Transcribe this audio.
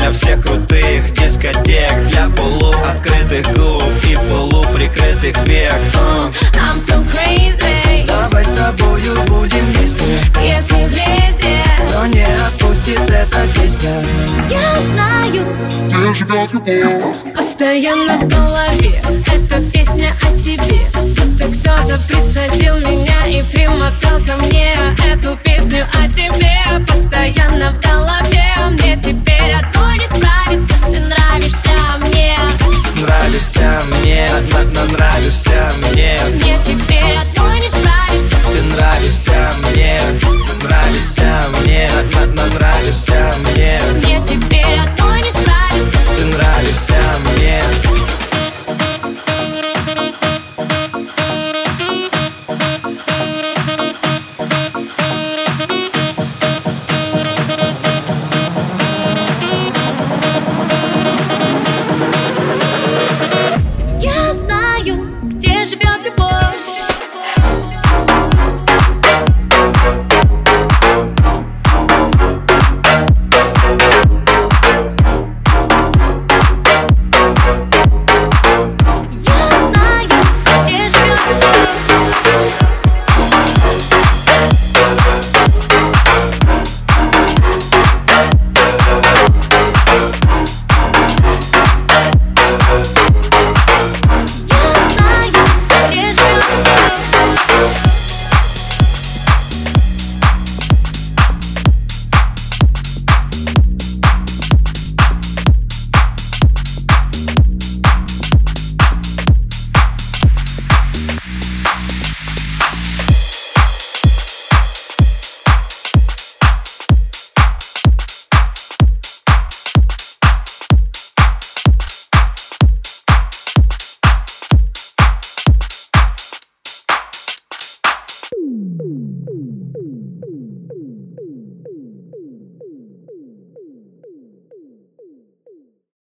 для всех крутых дискотек, для полуоткрытых губ и полуприкрытых век. I'm so crazy. Давай с тобою будем вместе, Если влезет, но не отпустит эта песня. я знаю, постоянно в голове эта песня о тебе. Будто кто-то присадил меня и примотал ко мне эту песню о тебе. Постоянно в голове, мне теперь одной не справиться. Ты нравишься мне, Нравишься мне, нравишься мне. мне теперь одной не справиться. Ты нравишься мне, нравишься